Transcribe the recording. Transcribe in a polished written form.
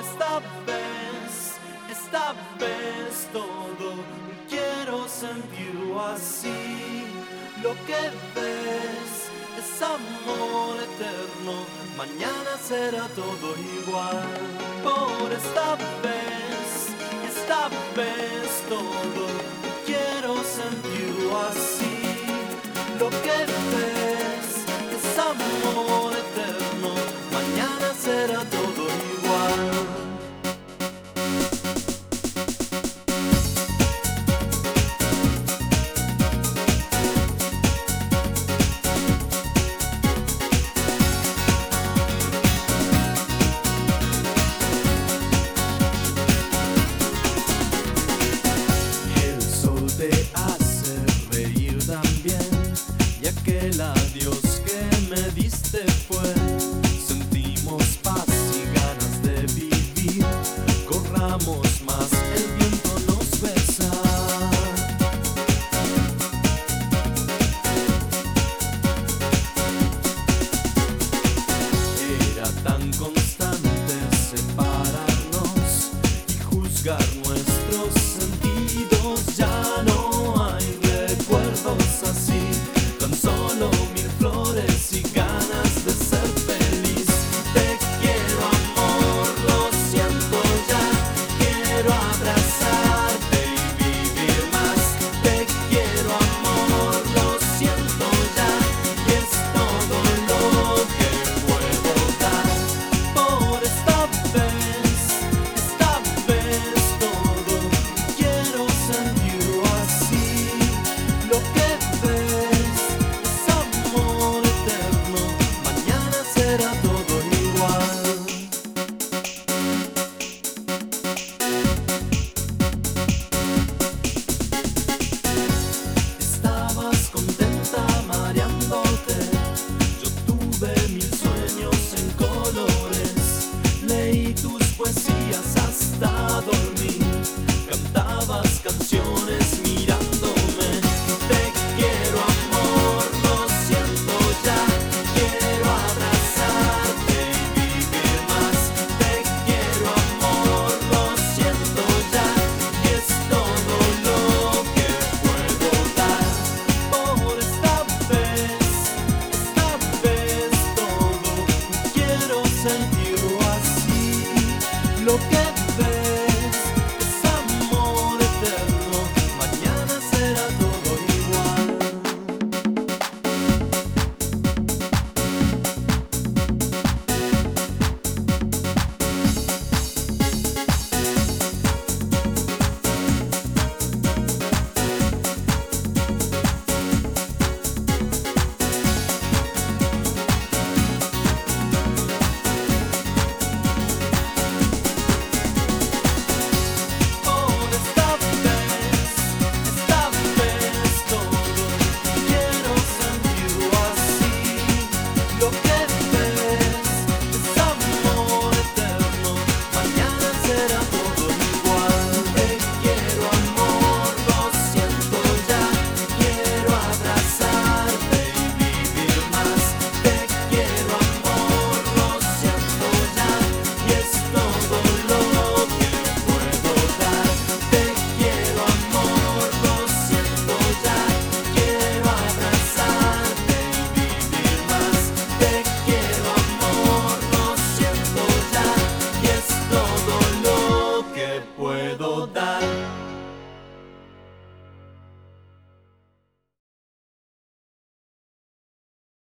esta vez todo quiero sentirlo así. Lo que ves es amor eterno, mañana será todo igual. Por esta vez todo quiero sentirlo así. Lo que ves es amor eterno, mañana será todo igual. El adiós que me diste fue, sentimos paz y ganas de vivir, corramos más, el viento nos besa. Era tan constante separarnos y juzgar nuestros sentidos, ya no hay recuerdos así. Solo mil flores y ganas de ser feliz. Te quiero, amor, lo siento ya. Quiero abrazarte y vivir más. Te quiero, amor, lo siento ya. Y es todo lo que puedo dar. Por esta vez todo quiero sentirlo así. Lo que será todo igual. Estabas contenta mareándote, yo tuve mil sueños en colores, leí tus poesías hasta dormir, cantabas canciones mirándome. Te quiero, amor, lo siento ya. Quiero abrazarte y vivir más. Te quiero, amor, lo siento ya. Y es todo lo que puedo dar. Por esta vez todo quiero sentirlo así. Lo que